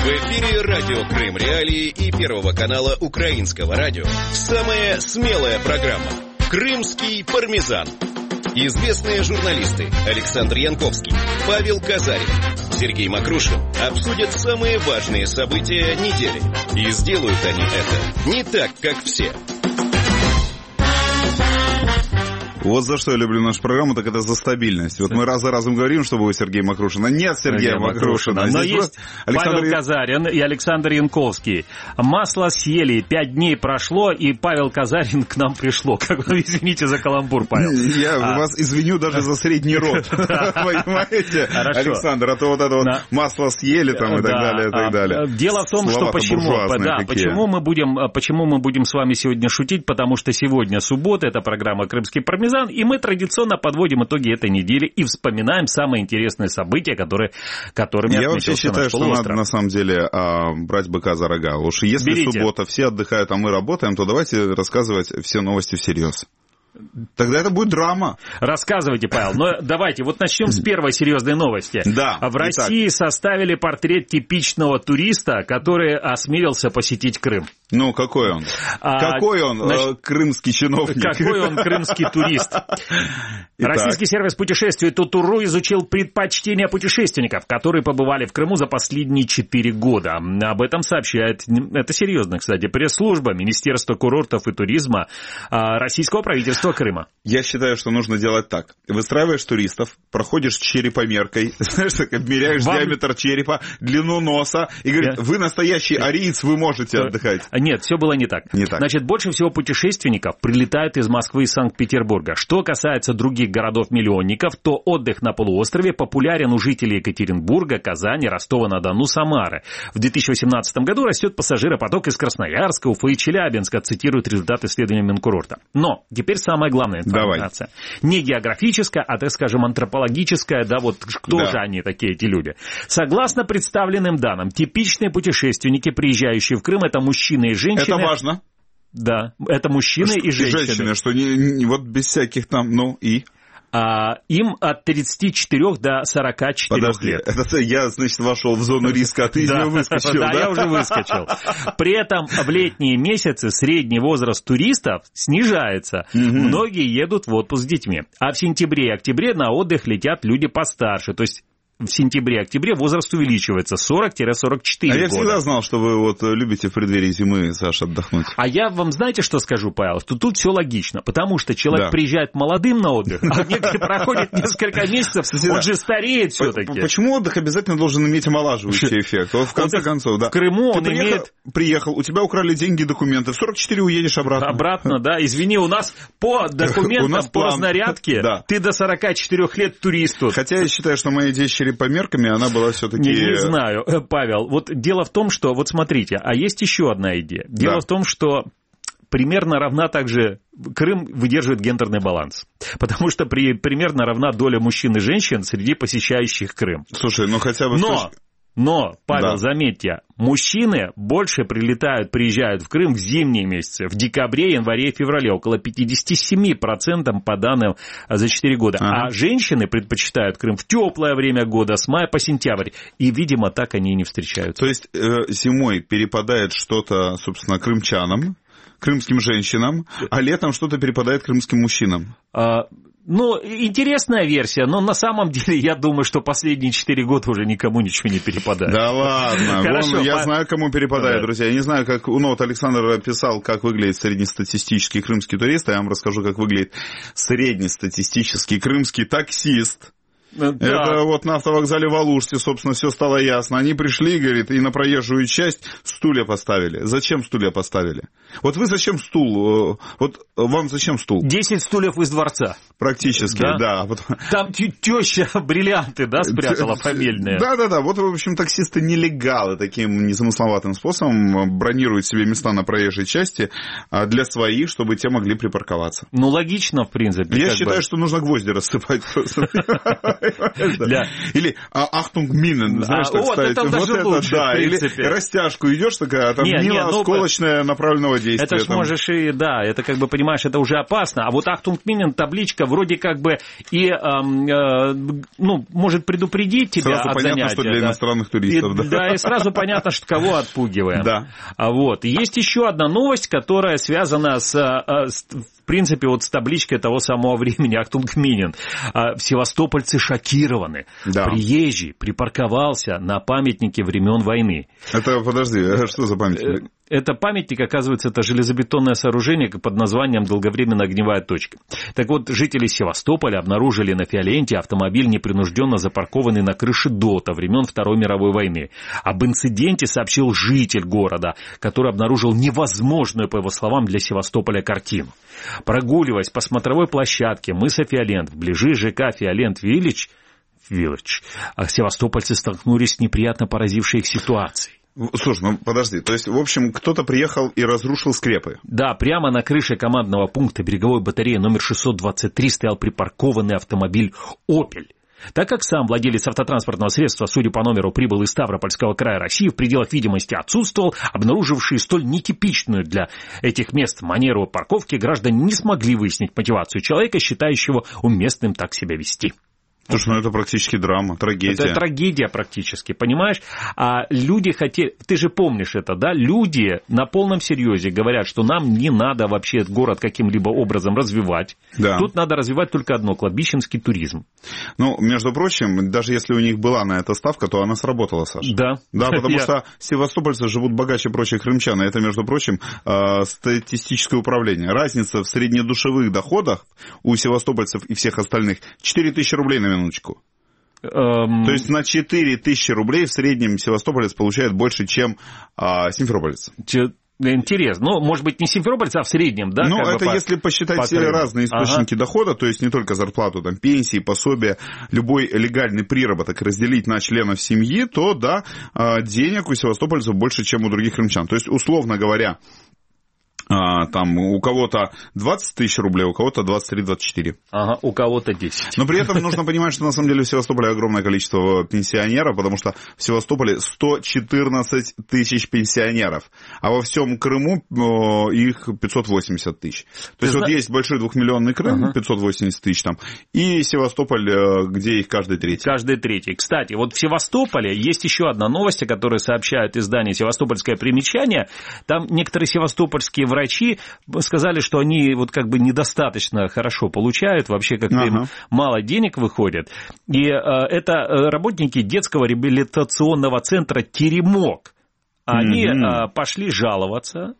В эфире радио Крым Реалии и Первого канала Украинского радио. Самая смелая программа «Крымский пармезан». Известные журналисты Александр Янковский, Павел Казарин, Сергей Макрушин обсудят самые важные события недели. И сделают они это не так, как все. Вот за что я люблю нашу программу, так это за стабильность. Вот мы раз за разом говорим, что будет Сергей Макрушин. Нет Сергея Макрушина. Но есть Павел Казарин и Александр Янковский. Масло съели, 5 дней прошло, и Павел Казарин к нам пришло. Извините за каламбур, Павел. Я вас извиню даже за средний род. Понимаете, Александр? А то вот это вот масло съели там и так далее, и так далее. Дело в том, что почему мы будем с вами сегодня шутить, потому что сегодня суббота, это программа «Крымский пармезан», и мы традиционно подводим итоги этой недели и вспоминаем самые интересные события, которыми отметился наш полуостров. Я вообще считаю, что надо на самом деле брать быка за рога. Уж если суббота, все отдыхают, а мы работаем, то давайте рассказывать все новости всерьез. Тогда это будет драма. Рассказывайте, Павел. Но давайте, вот начнем с первой серьезной новости. Да. В России составили портрет типичного туриста, который осмелился посетить Крым. Ну, какой он? Какой он, крымский чиновник? Какой он крымский турист? Российский сервис путешествий Тутуру изучил предпочтения путешественников, которые побывали в Крыму за последние 4 года. Об этом сообщает, это серьезно, кстати, пресс-служба Министерства курортов и туризма российского правительства Крыма. Я считаю, что нужно делать так. Выстраиваешь туристов, проходишь черепомеркой, знаешь, так обмеряешь диаметр черепа, длину носа, и говоришь, вы настоящий ариец, вы можете отдыхать. Нет, все было не так. Значит, больше всего путешественников прилетают из Москвы и Санкт-Петербурга. Что касается других городов-миллионников, то отдых на полуострове популярен у жителей Екатеринбурга, Казани, Ростова-на-Дону, Самары. В 2018 году растет пассажиропоток из Красноярска, Уфы и Челябинска, цитирует результаты исследования Минкурорта. Но теперь самая главная информация. Давай. Не географическая, а, так скажем, антропологическая, да, вот кто же они такие, эти люди. Согласно представленным данным, типичные путешественники, приезжающие в Крым, это мужчины и женщины. Это важно. Да, это мужчины и женщины. Что не вот без всяких там, им от 34 до 44 лет. Это я, значит, вошел в зону риска, а ты из него выскочил, да? Да, я уже выскочил. При этом в летние месяцы средний возраст туристов снижается. Многие едут в отпуск с детьми. А в сентябре и октябре на отдых летят люди постарше. То есть в сентябре-октябре возраст увеличивается 40-44 года. А я всегда знал, что вы вот любите в преддверии зимы, Саша, отдохнуть. А я вам, знаете, что скажу, Павел? Что тут все логично, потому что человек приезжает молодым на отдых, а некоторые проходят несколько месяцев, он же стареет все-таки. Почему отдых обязательно должен иметь омолаживающий эффект? Вот в конце концов, да. В Крыму он имеет... Приехал, у тебя украли деньги и документы, в 44 уедешь обратно. Обратно, да. Извини, у нас по документам, по разнарядке, ты до 44 лет турист тут. Хотя я считаю, что моей дочери по мерками она была все-таки... Не знаю, Павел. Вот дело в том, что... Вот смотрите, а есть еще одна идея. Дело в том, что примерно равна также... Крым выдерживает гендерный баланс. Потому что примерно равна доля мужчин и женщин среди посещающих Крым. Слушай, хотя бы... Но, Павел, заметьте, мужчины больше приезжают в Крым в зимние месяцы, в декабре, январе и феврале, около 57% по данным за 4 года. А женщины предпочитают Крым в теплое время года, с мая по сентябрь. И, видимо, так они и не встречаются. То есть зимой перепадает что-то, собственно, крымчанам, крымским женщинам, а летом что-то перепадает крымским мужчинам. Интересная версия, но на самом деле я думаю, что последние 4 года уже никому ничего не перепадает. Да ладно, я знаю, кому перепадает, друзья. Я не знаю, как... вот Александр описал, как выглядит среднестатистический крымский турист, а я вам расскажу, как выглядит среднестатистический крымский таксист. Это вот на автовокзале в Алуште, собственно, все стало ясно. Они пришли, говорит, и на проезжую часть стулья поставили. Зачем стулья поставили? Вот вы зачем стул? Вот вам зачем стул? 10 стульев из дворца. Практически, да. Там теща бриллианты, спрятала фамильные. Да. Вот, в общем, таксисты-нелегалы таким незамысловатым способом бронируют себе места на проезжей части для своих, чтобы те могли припарковаться. Логично, в принципе. Я считаю, что нужно гвозди рассыпать просто. Или Achtung Minen, знаешь, так ставить. Вот это лучше, да. Или растяжку идешь, такая, там мина осколочная направленного действия. Это ж можешь и, да, это как бы, понимаешь, это уже опасно. А вот Achtung Minen табличка вроде как бы и, может предупредить тебя сразу от понятно, занятия. Что для иностранных туристов. Да, и сразу понятно, что кого отпугиваем. Да. Вот. Есть еще одна новость, которая связана в принципе, вот с табличкой того самого времени Achtung Minen. Севастопольцы шокированы. Да. Приезжий припарковался на памятнике времен войны. Это, подожди, что за памятник? Это памятник, оказывается, это железобетонное сооружение под названием «Долговременная огневая точка». Так вот, жители Севастополя обнаружили на Фиоленте автомобиль, непринужденно запаркованный на крыше ДОТа времен Второй мировой войны. Об инциденте сообщил житель города, который обнаружил невозможную, по его словам, для Севастополя картину. Прогуливаясь по смотровой площадке мыса Фиолент вблизи ЖК Фиолент-Виллидж, севастопольцы столкнулись с неприятно поразившей их ситуацией. Слушай, подожди, то есть, в общем, кто-то приехал и разрушил скрепы? Да, прямо на крыше командного пункта береговой батареи номер 623 стоял припаркованный автомобиль «Опель». Так как сам владелец автотранспортного средства, судя по номеру, прибыл из Ставропольского края России, в пределах видимости отсутствовал, обнаружившие столь нетипичную для этих мест манеру парковки, граждане не смогли выяснить мотивацию человека, считающего уместным так себя вести. Слушай, это практически драма, трагедия. Это трагедия практически, понимаешь? А люди хотели... Ты же помнишь это, да? Люди на полном серьезе говорят, что нам не надо вообще город каким-либо образом развивать. Да. Тут надо развивать только одно – кладбищенский туризм. Между прочим, даже если у них была на это ставка, то она сработала, Саша. Да. Да, потому что севастопольцы живут богаче прочих крымчан. И это, между прочим, статистическое управление. Разница в среднедушевых доходах у севастопольцев и всех остальных 4000 рублей на минуточку. То есть на 4000 рублей в среднем севастополец получает больше, чем симферополец. Интересно. Может быть, не симферополец, а в среднем, да? Это если посчитать все разные источники дохода, то есть не только зарплату, там, пенсии, пособия, любой легальный приработок разделить на членов семьи, то, да, денег у севастопольцев больше, чем у других крымчан. То есть, условно говоря, там у кого-то 20 тысяч рублей, у кого-то 23-24. Ага, у кого-то 10. Но при этом нужно понимать, что на самом деле в Севастополе огромное количество пенсионеров, потому что в Севастополе 114 тысяч пенсионеров, а во всем Крыму их 580 тысяч. То есть вот есть большой двухмиллионный Крым, 580 тысяч там, и Севастополь, где их каждый третий. Каждый третий. Кстати, вот в Севастополе есть еще одна новость, о которой сообщают издание «Севастопольское примечание». Там некоторые севастопольские врачи сказали, что они вот как бы недостаточно хорошо получают, вообще как-то им мало денег выходит. И это работники детского реабилитационного центра «Теремок». Они пошли жаловаться,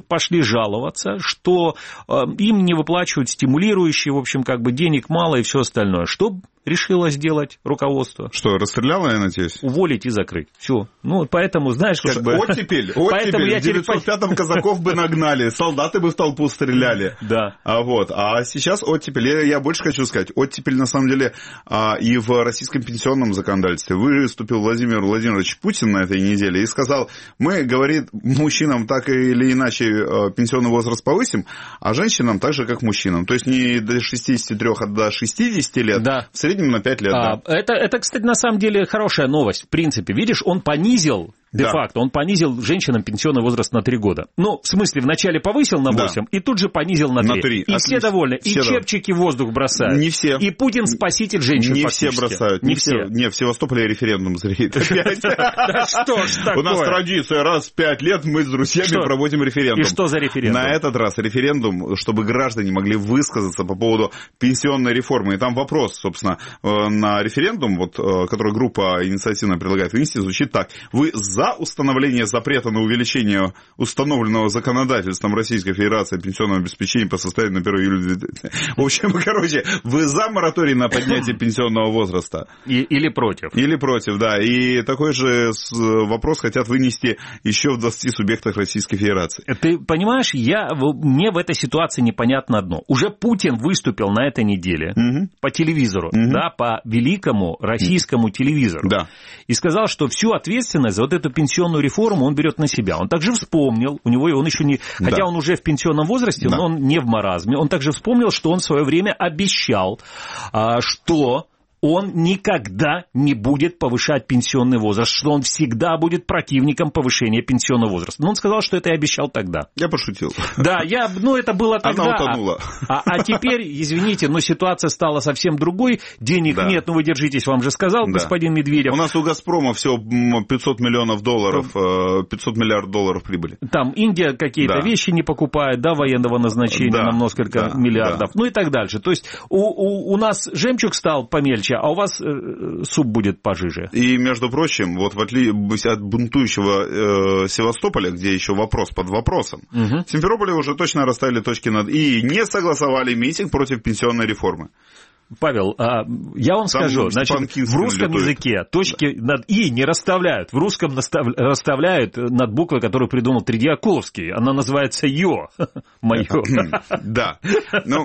что им не выплачивают стимулирующие, в общем, как бы денег мало и все остальное. Что решило сделать руководство? Что, расстреляло, я надеюсь? Уволить и закрыть. Все. Поэтому, знаешь, слушай, как бы... Оттепель. В 905-м казаков бы нагнали, солдаты бы в толпу стреляли. Да. А сейчас оттепель. Я больше хочу сказать. Оттепель, на самом деле, и в российском пенсионном законодательстве. Выступил Владимир Владимирович Путин на этой неделе и сказал, мы, говорит, мужчинам так или иначе пенсионный возраст повысим, а женщинам так же, как мужчинам. То есть не до 63, а до 60 лет. Да. В среднем на 5 лет, да. Это, кстати, на самом деле хорошая новость. В принципе, видишь, он понизил, де-факто, он понизил женщинам пенсионный возраст на 3 года. В смысле, вначале повысил на 8, и тут же понизил на 3. На 3. И все довольны. Все чепчики в воздух бросают. Не все. И Путин спаситель женщин не фактически. Все бросают. Не все. Не, в Севастополе референдум зреет. Да что ж такое? У нас традиция, раз в 5 лет мы с друзьями проводим референдум. И что за референдум? На этот раз референдум, чтобы граждане могли высказаться по поводу пенсионной реформы. И там вопрос, собственно, на референдум, который группа инициативно предлагает вынести, звучит так. Вы за установление запрета на увеличение установленного законодательством Российской Федерации пенсионного обеспечения по состоянию на 1 июля? В общем, вы за мораторий на поднятие пенсионного возраста? Или против? Или против, да. И такой же вопрос хотят вынести еще в 20 субъектах Российской Федерации. Ты понимаешь, мне в этой ситуации непонятно одно. Уже Путин выступил на этой неделе по телевизору, да, по великому российскому телевизору. Да. И сказал, что всю ответственность за вот эту пенсионную реформу он берет на себя. Он также вспомнил, он еще не... Хотя он уже в пенсионном возрасте, но он не в маразме. Он также вспомнил, что он в свое время обещал, что он никогда не будет повышать пенсионный возраст, что он всегда будет противником повышения пенсионного возраста. Но он сказал, что это и обещал тогда. Я пошутил. Да, это было тогда. Она утонула. А теперь, извините, но ситуация стала совсем другой. Денег нет, вы держитесь, вам же сказал господин Медведев. У нас у «Газпрома» все 500 миллионов долларов, 500 миллиардов долларов прибыли. Там Индия какие-то вещи не покупает, военного назначения на несколько миллиардов, и так дальше. То есть у нас жемчуг стал помельче, а у вас суп будет пожиже. И, между прочим, вот в отличие от бунтующего Севастополя, где еще вопрос под вопросом, в Симферополе уже точно расставили точки над «и» и не согласовали митинг против пенсионной реформы. Павел, я вам скажу, значит, в русском языке точки над «и» не расставляют. В русском расставляют над буквой, которую придумал Тредиаковский. Она называется «ё». Моё. Да. Ну,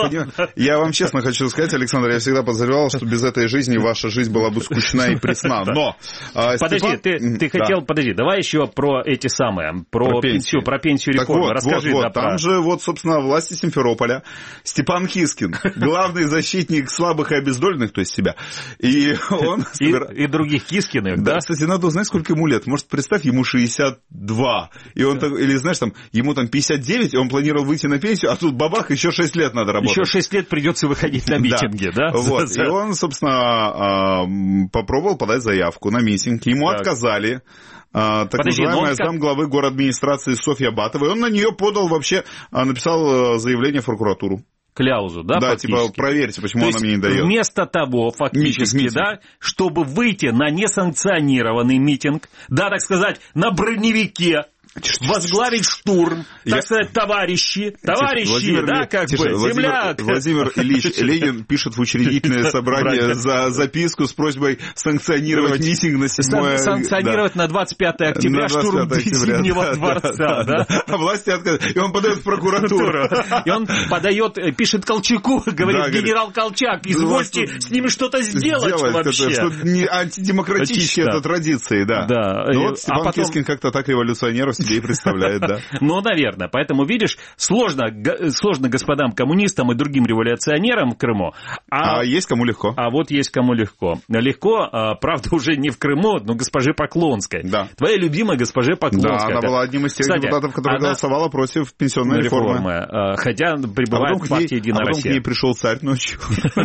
я вам честно хочу сказать, Александр, я всегда подозревал, что без этой жизни ваша жизнь была бы скучна и пресна. Но... Подожди, ты хотел... Подожди, давай еще про эти самые, про пенсию реформы. Расскажи. Там же, собственно, власти Симферополя, Степан Кискин, главный защитник слабых и обездоленных, то есть себя. И он... И других Кискиных, да? Кстати, надо узнать, сколько ему лет. Может, представь, ему 62. И он или, знаешь, ему 59, и он планировал выйти на пенсию, а тут бабах, еще 6 лет надо работать. Еще 6 лет придется выходить на митинги, да? Вот. И он, собственно, попробовал подать заявку на митинг. Ему отказали. Называемая замглавы городадминистрации Софья Батова. И он на нее подал вообще, написал заявление в прокуратуру. Кляузу, да, да, фактически? Типа, проверьте, почему она мне не дает. Вместо того, фактически, митинг. Да, чтобы выйти на несанкционированный митинг, да, так сказать, на броневике, возглавить штурм, так сказать, товарищи, Владимир, да, как бы, земляк. Владимир Ильич Ленин пишет в учредительное собрание за записку с просьбой санкционировать митинг на 7 Санкционировать на 25 октября штурм Зимнего дворца, да. А власти отказывают. И он подает в прокуратуру. И он пишет Колчаку, говорит, генерал Колчак, извольте с ними что-то сделать вообще. Что не антидемократические это традиции, да. Ну вот Степан Кискин как-то так революционеров себе и представляет, да. Ну, наверное. Поэтому, видишь, сложно господам коммунистам и другим революционерам в Крыму. А есть кому легко. А вот есть кому легко. Легко, правда, уже не в Крыму, но госпоже Поклонской. Да. Твоя любимая госпожа Поклонская. Да, она была одним из тех депутатов, которая голосовала против пенсионной реформы. Хотя пребывает в партии «Единая Россия». А потом к ней пришел царь ночью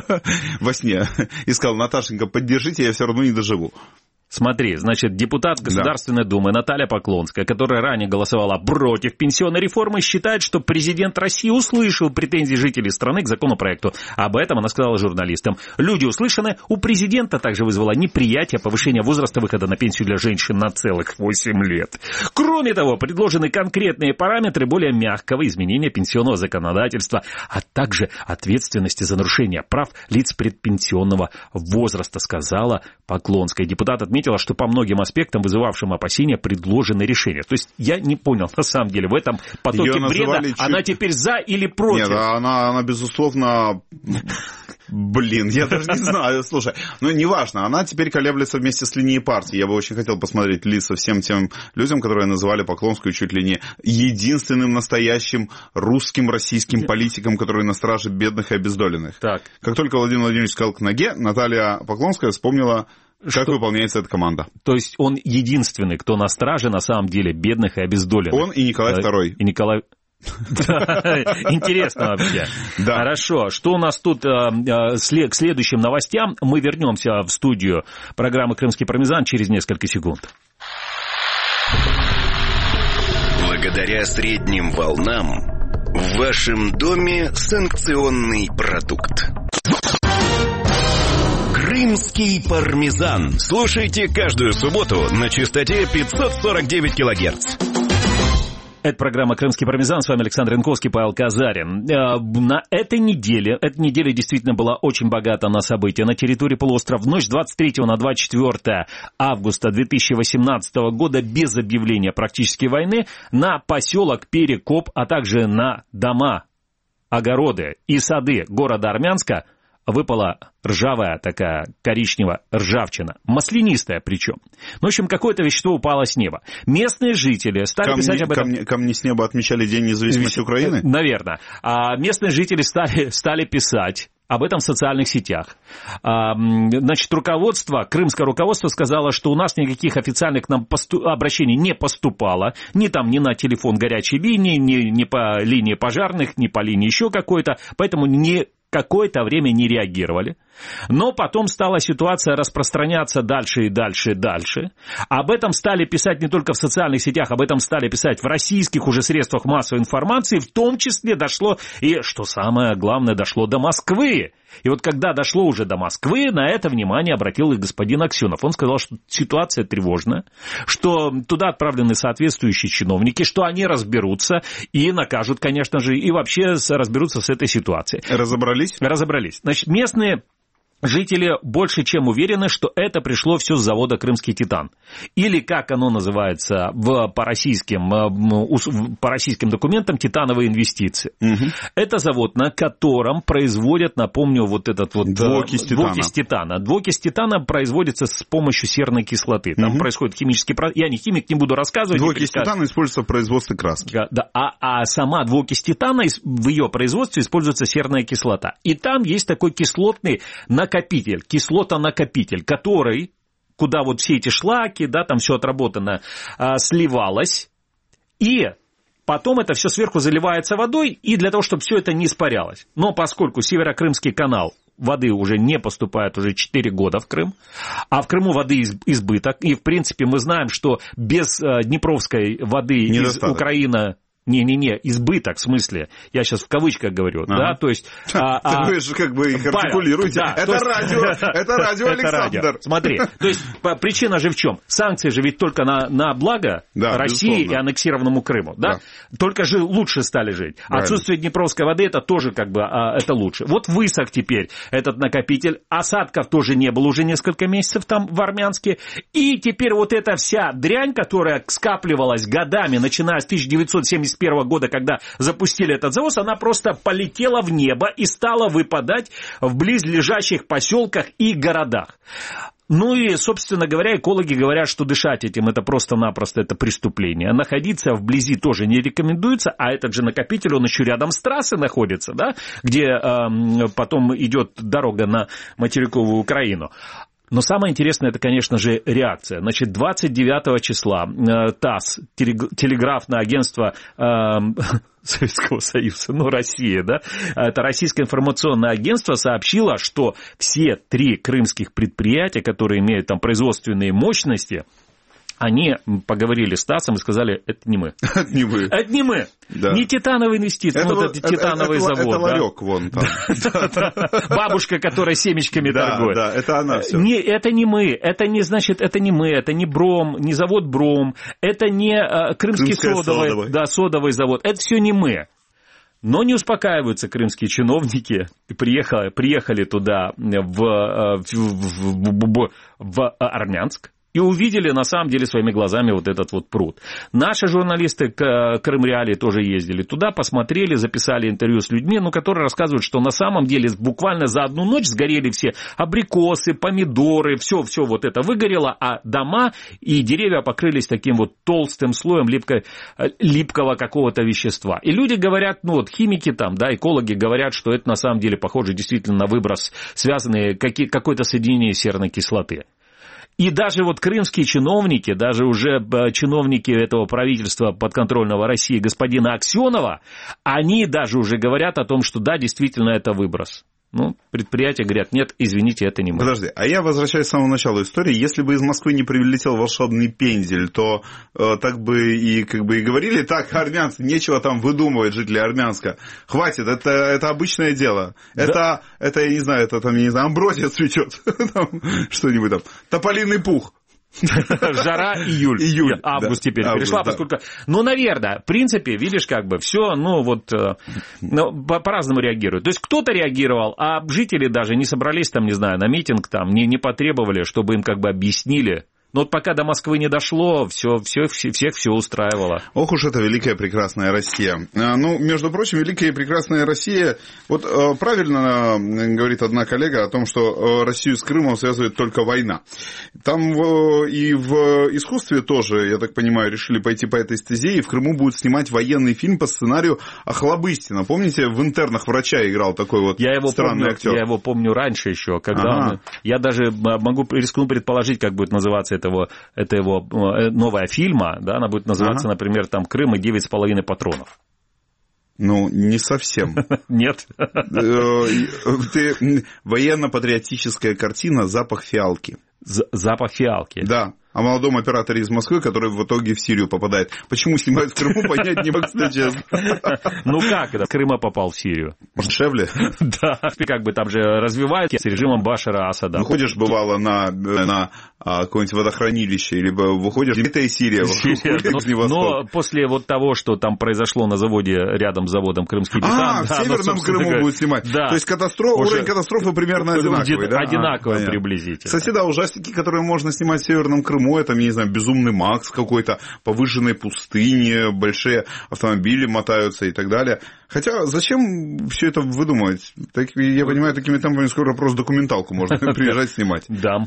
во сне и сказал: Наташенька, поддержите, я все равно не доживу. Смотри, значит, депутат Государственной Думы Наталья Поклонская, которая ранее голосовала против пенсионной реформы, считает, что президент России услышал претензии жителей страны к законопроекту. Об этом она сказала журналистам. Люди услышаны. У президента также вызвало неприятие повышения возраста выхода на пенсию для женщин на целых 8 лет. Кроме того, предложены конкретные параметры более мягкого изменения пенсионного законодательства, а также ответственности за нарушение прав лиц предпенсионного возраста, сказала Поклонская. Депутат отметила, что по многим аспектам, вызывавшим опасения, предложены решения. То есть я не понял, на самом деле, в этом потоке бреда она теперь за или против? Нет, она безусловно... Блин, я даже не знаю, слушай. Ну, неважно, она теперь колеблется вместе с линией партии. Я бы очень хотел посмотреть лица всем тем людям, которые называли Поклонскую чуть ли не единственным настоящим русским, российским политиком, который на страже бедных и обездоленных. Так. Как только Владимир Владимирович сказал к ноге, Наталья Поклонская вспомнила, как выполняется эта команда. То есть он единственный, кто на страже, на самом деле, бедных и обездоленных. Он и Николай II. И Николай... Интересно вообще. Да. Хорошо. Что у нас тут к следующим новостям? Мы вернемся в студию программы «Крымский пармезан» через несколько секунд. Благодаря средним волнам в вашем доме санкционный продукт. Крымский пармезан. Слушайте каждую субботу на частоте 549 килогерц. Это программа «Крымский пармезан». С вами Александр Янковский, Павел Казарин. На эта неделя действительно была очень богата на события. На территории полуострова в ночь с 23 на 24 августа 2018 года без объявления практически войны на поселок Перекоп, а также на дома, огороды и сады города Армянска выпала ржавая такая коричневая ржавчина, маслянистая причем. В общем, какое-то вещество упало с неба. Местные жители стали писать об этом... Камни с неба отмечали День независимости Украины? Наверное. А местные жители стали писать об этом в социальных сетях. Значит, крымское руководство сказало, что у нас никаких официальных к нам обращений не поступало, ни на телефон горячей линии, ни по линии пожарных, ни по линии еще какой-то, поэтому какое-то время не реагировали. Но потом стала ситуация распространяться дальше и дальше и дальше. Об этом стали писать не только в социальных сетях, об этом стали писать в российских уже средствах массовой информации, в том числе дошло, и, что самое главное, дошло до Москвы. И вот когда дошло уже до Москвы, на это внимание обратил и господин Аксенов. Он сказал, что ситуация тревожная, что туда отправлены соответствующие чиновники, что они разберутся и накажут, конечно же, и вообще разберутся с этой ситуацией. Разобрались? Разобрались. Значит, местные жители больше чем уверены, что это пришло все с завода «Крымский титан». Или, как оно называется по российским документам, титановые инвестиции. Угу. Это завод, на котором производят, напомню, вот этот вот двуокись титана. Двуокись титана производится с помощью серной кислоты. Там происходит химический процесс. Я не химик, не буду рассказывать. Двуокись титана используется в производстве краски. Да, а сама двуокись титана, в ее производстве используется серная кислота. И там есть такой кислотный кислотонакопитель, который, куда вот все эти шлаки, да, там все отработано, сливалось, и потом это все сверху заливается водой, и для того, чтобы все это не испарялось. Но поскольку Северокрымский канал, воды уже не поступает уже 4 года в Крым, а в Крыму воды избыток, и в принципе мы знаем, что без Днепровской воды из Украины... избыток, в смысле, я сейчас в кавычках говорю, да, то есть... Вы же как бы их артикулируете. Да, это радио, Александр. Смотри, то есть причина же в чем? Санкции же ведь только на благо России и аннексированному Крыму, да? Только же лучше стали жить. Правильно. Отсутствие Днепровской воды, это тоже как бы это лучше. Вот высох теперь этот накопитель, осадков тоже не было уже несколько месяцев там в Армянске, и теперь вот эта вся дрянь, которая скапливалась годами, начиная с 1971 года, когда запустили этот завод, она просто полетела в небо и стала выпадать в близлежащих поселках и городах. Ну и, собственно говоря, экологи говорят, что дышать этим это просто-напросто это преступление. Находиться вблизи тоже не рекомендуется, а этот же накопитель, он еще рядом с трассой находится, да, где потом идет дорога на материковую Украину. Но самое интересное, это, конечно же, реакция. Значит, 29 числа ТАСС, телеграфное агентство Советского Союза, Россия, да, это Российское информационное агентство сообщило, что все 3 крымских предприятия, которые имеют там производственные мощности, они поговорили с ТАССом и сказали, это не мы. Это не вы. Это не мы. Да. Не титановые инвестиции, это титановый завод. Это ларек вон там. Бабушка, которая семечками торгует. Да, это она все. Это не мы, это не значит, это не мы, это не Бром, не завод Бром, это не Крымский содовый завод, это все не мы. Но не успокаиваются крымские чиновники, приехали туда в Армянск, и увидели, на самом деле, своими глазами вот этот вот пруд. Наши журналисты Крым-Реалии тоже ездили туда, посмотрели, записали интервью с людьми, которые рассказывают, что на самом деле буквально за одну ночь сгорели все абрикосы, помидоры, все вот это выгорело, а дома и деревья покрылись таким вот толстым слоем липкого какого-то вещества. И люди говорят, химики там, да, экологи говорят, что это на самом деле похоже действительно на выброс, связанный какое-то соединение серной кислоты. И даже вот крымские чиновники, даже уже чиновники этого правительства подконтрольного России господина Аксенова, они даже уже говорят о том, что да, действительно это выброс. Предприятия говорят, нет, извините, это не мы. Подожди, а я возвращаюсь к самому началу истории. Если бы из Москвы не прилетел волшебный пендель, то так бы и говорили, так, армянцы, нечего там выдумывать, жители Армянска. Хватит, это обычное дело. Да. Это, я не знаю, амброзия цветет. Что-нибудь там. Тополиный пух. Жара, июль. Август теперь перешла, поскольку... наверное, в принципе, видишь, все, по-разному реагируют. То есть кто-то реагировал, а жители даже не собрались там, не знаю, на митинг, там, не потребовали, чтобы им объяснили, Но вот пока до Москвы не дошло, всех все устраивало. Ох уж это великая прекрасная Россия. Ну, между прочим, великая и прекрасная Россия... Вот правильно говорит одна коллега о том, что Россию с Крымом связывает только война. Там и в искусстве тоже, я так понимаю, решили пойти по этой стезе, и в Крыму будут снимать военный фильм по сценарию Охлобыстина. Помните, в «Интернах» врача играл такой вот странный актер? Я его помню раньше еще, когда я даже рискну предположить, как будет называться это его новая фильма, да, она будет называться, например, там «Крым и 9,5 патронов». Ну, не совсем. Нет. Военно-патриотическая картина «Запах фиалки». Запах фиалки. Да. О молодом операторе из Москвы, который в итоге в Сирию попадает. Почему снимают в Крыму, понять не могу, если честно. Ну как это? С Крыма попал в Сирию. Может, дешевле? Да. Как бы там же развивают с режимом Башара Асада. Выходишь, бывало, на какое-нибудь водохранилище, либо выходишь, это и Сирия. Но после вот того, что там произошло на заводе, рядом с заводом «Крымский титан». В Северном Крыму будут снимать. То есть уровень катастрофы примерно одинаковый, да? Одинаковый приблизительно. Кстати, да, ужастики, которые можно снимать в Северном Крыму, это, не знаю, «Безумный Макс» какой-то, по выжженной пустыне, большие автомобили мотаются и так далее. Хотя, зачем все это выдумывать? Я понимаю, такими темпами скоро просто документалку можно приезжать снимать. Да.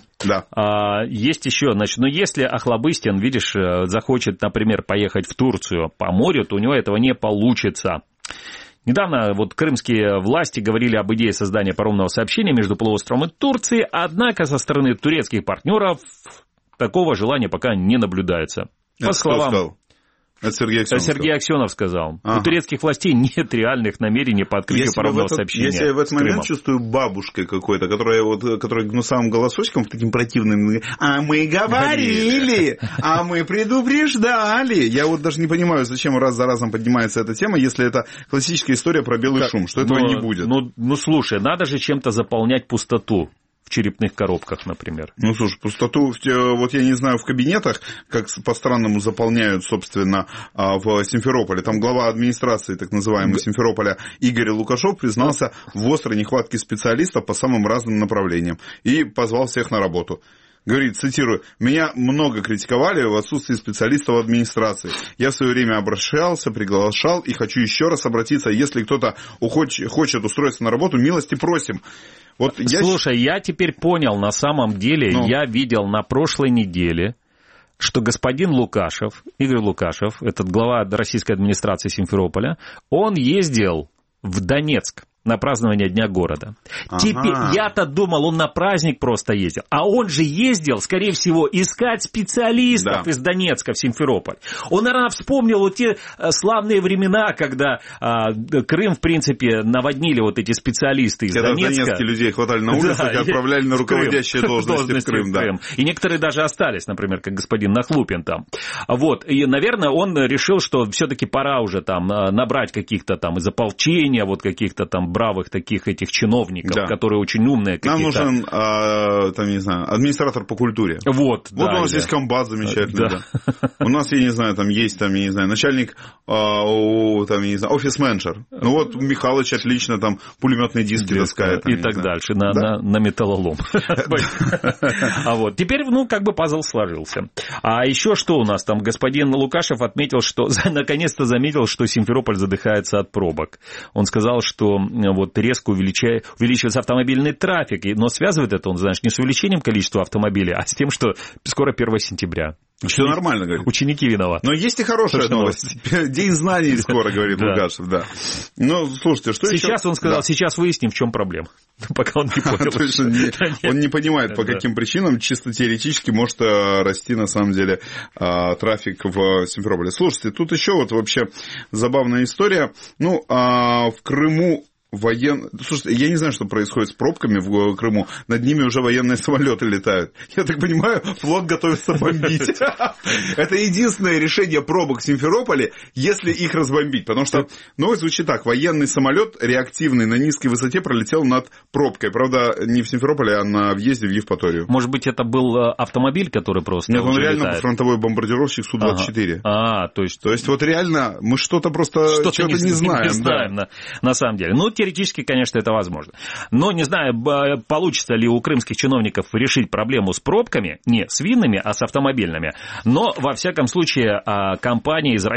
Да. Есть еще, значит, но если Охлобыстин, видишь, захочет, например, поехать в Турцию по морю, то у него этого не получится. Недавно вот крымские власти говорили об идее создания паромного сообщения между полуостровом и Турцией, однако со стороны турецких партнеров такого желания пока не наблюдается. По словам... Это Сергей Аксенов сказал. У турецких властей нет реальных намерений по открытию паромного сообщения. Если я в этот момент чувствую бабушкой какой-то, которая гнусавым голосочком, таким противным, а мы говорили, а мы предупреждали. Я вот даже не понимаю, зачем раз за разом поднимается эта тема, если это классическая история про белый шум, что этого не будет. Ну, слушай, надо же чем-то заполнять пустоту. В черепных коробках, например. Ну, слушай, пустоту, вот я не знаю, в кабинетах, как по-странному заполняют, собственно, в Симферополе. Там глава администрации, так называемой Симферополя, Игорь Лукашов признался в острой нехватке специалистов по самым разным направлениям и позвал всех на работу. Говорит, цитирую, «Меня много критиковали в отсутствии специалистов в администрации. Я в свое время обращался, приглашал и хочу еще раз обратиться. Если кто-то хочет устроиться на работу, милости просим». Вот Слушай, я теперь понял, на самом деле, я видел на прошлой неделе, что господин Лукашев, Игорь Лукашев, этот глава российской администрации Симферополя, он ездил в Донецк на празднование Дня города. Теперь я-то думал, он на праздник просто ездил. А он же ездил, скорее всего, искать специалистов из Донецка в Симферополь. Он, наверное, вспомнил вот те славные времена, когда Крым, в принципе, наводнили вот эти специалисты из Донецка. Когда донецкие людей хватали на улицах и отправляли на руководящие должности в Крым. Да. И некоторые даже остались, например, как господин Нахлупин там. Вот. И, наверное, он решил, что все-таки пора уже там набрать каких-то там из ополчения, вот каких-то там бравых таких этих чиновников, которые очень умные какие-то. Нам нужен, там, не знаю, администратор по культуре. Вот у нас здесь комбат замечательный. Да. У нас, я не знаю, там есть, там, я не знаю, начальник, там, я не знаю, офис-менеджер. Ну вот Михалыч отлично там пулеметные диски таскает. И так дальше, на металлолом. А вот, теперь, ну, как бы пазл сложился. А еще что у нас там? Господин Лукашев отметил, что, наконец-то заметил, что Симферополь задыхается от пробок. Он сказал, что вот резко увеличивается автомобильный трафик, но связывает это, он, знаешь, не с увеличением количества автомобилей, а с тем, что скоро 1 сентября. Все нормально, говорит. Ученики виноваты. Но есть и хорошая новость. День знаний скоро, говорит Лукашев, да. Ну, слушайте, что еще? Сейчас он сказал, сейчас выясним, в чем проблема. Пока он не понял. Он не понимает, по каким причинам чисто теоретически может расти, на самом деле, трафик в Симферополе. Слушайте, тут еще вот вообще забавная история. Ну, в Крыму Слушайте, я не знаю, что происходит с пробками в Крыму. Над ними уже военные самолеты летают. Я так понимаю, флот готовится бомбить. Это единственное решение пробок в Симферополе, если их разбомбить. Потому что новость звучит так. Военный самолет реактивный на низкой высоте пролетел над пробкой. Правда, не в Симферополе, а на въезде в Евпаторию. Может быть, это был автомобиль, который просто Нет, он реально фронтовой бомбардировщик Су-24. То есть вот реально мы что-то не знаем. На самом деле. Ну, теоретически, конечно, это возможно. Но не знаю, получится ли у крымских чиновников решить проблему с пробками, не с винными, а с автомобильными. Но, во всяком случае, компания из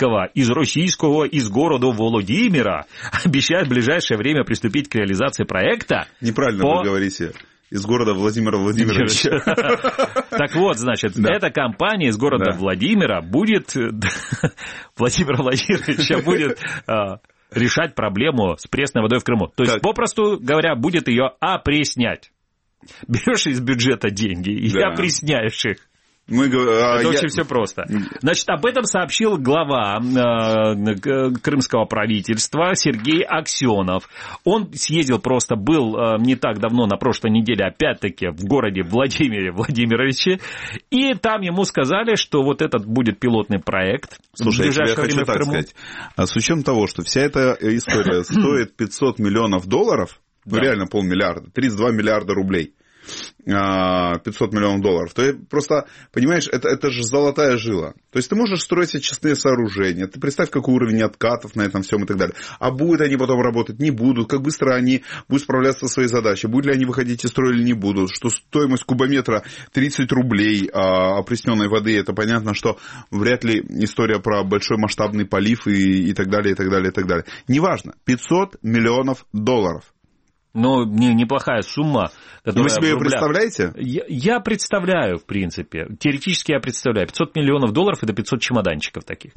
города Владимира обещает в ближайшее время приступить к реализации проекта. Неправильно вы говорите. Из города Владимира Владимировича. Так вот, значит, эта компания из города Владимира будет... Владимира Владимировича будет решать проблему с пресной водой в Крыму. То есть, попросту говоря, будет ее опреснять. Берешь из бюджета деньги и опресняешь их. Это очень все просто. Значит, об этом сообщил глава крымского правительства Сергей Аксенов. Он съездил просто, был не так давно, на прошлой неделе, опять-таки, в городе Владимире Владимировиче, и там ему сказали, что вот этот будет пилотный проект. Слушай, я тебе хочу так сказать. С учетом того, что вся эта история стоит $500 миллионов, ну реально $500 миллиарда, 32 миллиарда рублей, $500 миллионов, то просто, понимаешь, это же золотая жила. То есть ты можешь строить очистные сооружения, ты представь, какой уровень откатов на этом всем и так далее. А будут они потом работать, не будут, как быстро они будут справляться со своей задачей, будут ли они выходить из строя или не будут, что стоимость кубометра 30 рублей опресненной воды, это понятно, что вряд ли история про большой масштабный полив и так далее, и так далее, и так далее. Неважно, $500 миллионов. Ну, неплохая сумма. Вы себе ее представляете? Я представляю, в принципе. Теоретически я представляю. $500 миллионов – это 500 чемоданчиков таких.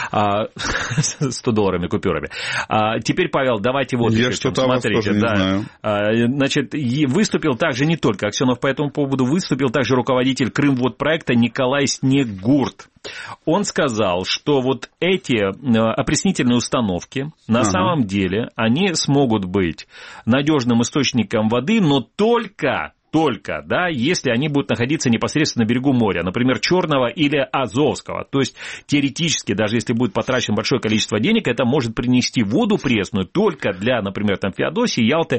$100 купюрами. Теперь, Павел, давайте вот я что-то смотрите. Не знаю. Значит, выступил также не только Аксенов по этому поводу, выступил также руководитель Крымводпроекта Николай Снегурт. Он сказал, что вот эти опреснительные установки, на самом деле, они смогут быть надежным источником воды, но только, да, если они будут находиться непосредственно на берегу моря, например, Черного или Азовского. То есть, теоретически, даже если будет потрачено большое количество денег, это может принести воду пресную только для, например, там, Феодосии, Ялты,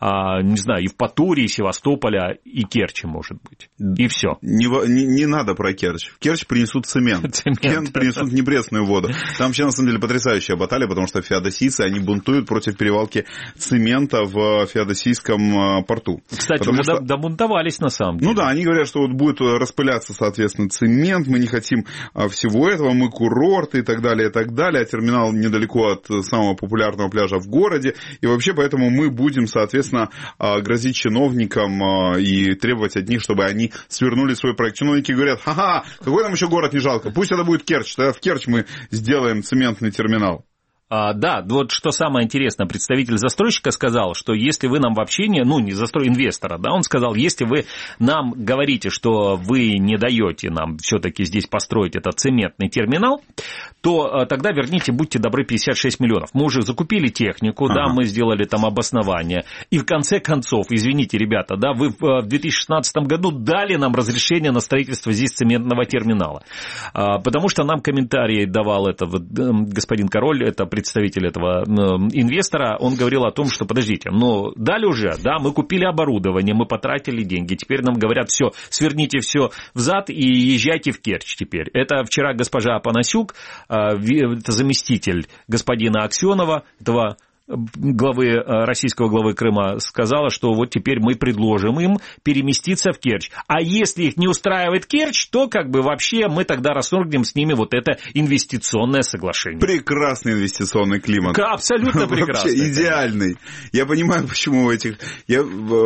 не знаю, Евпатории, Севастополя и Керчи, может быть. И все. Не надо про Керчь. В Керчь принесут цемент. Керчь принесут не пресную воду. Там вообще, на самом деле, потрясающая баталия, потому что феодосийцы, они бунтуют против перевалки цемента в феодосийском порту. Кстати, уже бунтовались на самом деле. Ну да, они говорят, что вот будет распыляться, соответственно, цемент, мы не хотим всего этого, мы курорты и так далее, а терминал недалеко от самого популярного пляжа в городе, и вообще поэтому мы будем, соответственно, грозить чиновникам и требовать от них, чтобы они свернули свой проект. Чиновники говорят, ха-ха, какой нам еще город не жалко, пусть это будет Керчь, тогда в Керчь мы сделаем цементный терминал. Да, вот что самое интересное, представитель застройщика сказал, что если вы нам вообще не инвестора, да, он сказал, если вы нам говорите, что вы не даете нам все-таки здесь построить этот цементный терминал, то тогда верните, будьте добры, 56 миллионов. Мы уже закупили технику, да, мы сделали там обоснование, и в конце концов, извините, ребята, да, вы в 2016 году дали нам разрешение на строительство здесь цементного терминала, потому что нам комментарий давал господин Король, это представитель этого инвестора, он говорил о том, что подождите, дали уже, да, мы купили оборудование, мы потратили деньги, теперь нам говорят, все, сверните все взад и езжайте в Керчь теперь. Это вчера госпожа Апанасюк, это заместитель господина Аксенова, этого российского главы Крыма, сказала, что вот теперь мы предложим им переместиться в Керчь. А если их не устраивает Керчь, то как бы вообще мы тогда расторгнем с ними вот это инвестиционное соглашение. Прекрасный инвестиционный климат. Абсолютно прекрасный. Вообще идеальный. Я понимаю, почему у этих... Ты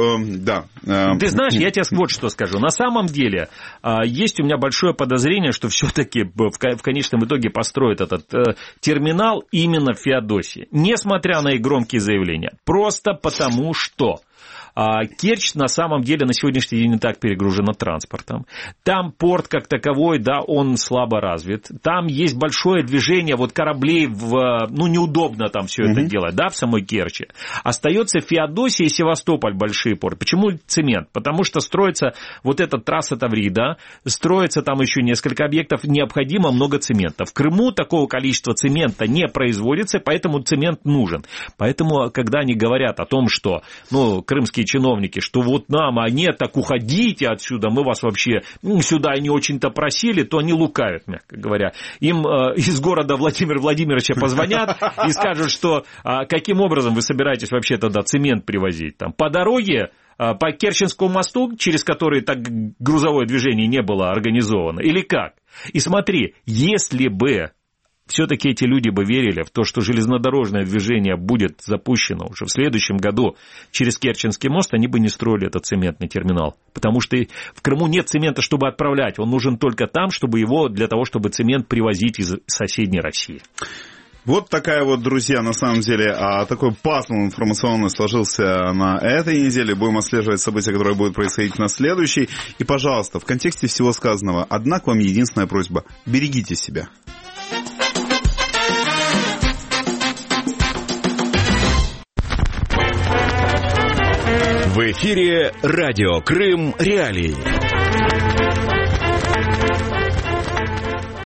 знаешь, я тебе вот что скажу. На самом деле, есть у меня большое подозрение, что все-таки в конечном итоге построят этот терминал именно в Феодосии. Несмотря на громкие заявления. Просто потому что Керчь на самом деле на сегодняшний день не так перегружена транспортом. Там порт как таковой, да, он слабо развит. Там есть большое движение вот кораблей, неудобно там все это делать, да, в самой Керчи. Остается Феодосия и Севастополь, большие порты. Почему цемент? Потому что строится вот эта трасса Таврида, строится там еще несколько объектов, необходимо много цемента. В Крыму такого количества цемента не производится, поэтому цемент нужен. Поэтому, когда они говорят о том, что, крымские керченские чиновники, что вот нам, а нет, так уходите отсюда, мы вас вообще сюда не очень-то просили, то они лукавят, мягко говоря. Им из города Владимира Владимировича позвонят и скажут, что каким образом вы собираетесь вообще тогда цемент привозить? Там, по дороге, по Керченскому мосту, через который так грузовое движение не было организовано, или как? И смотри, если бы все-таки эти люди бы верили в то, что железнодорожное движение будет запущено уже в следующем году через Керченский мост, они бы не строили этот цементный терминал. Потому что в Крыму нет цемента, чтобы отправлять. Он нужен только там, чтобы его, для того, чтобы цемент привозить из соседней России. Вот такая вот, друзья, на самом деле, такой пазл информационный сложился на этой неделе. Будем отслеживать события, которые будут происходить на следующей. И, пожалуйста, в контексте всего сказанного, одна к вам единственная просьба. Берегите себя. В эфире радио Крым Реалии.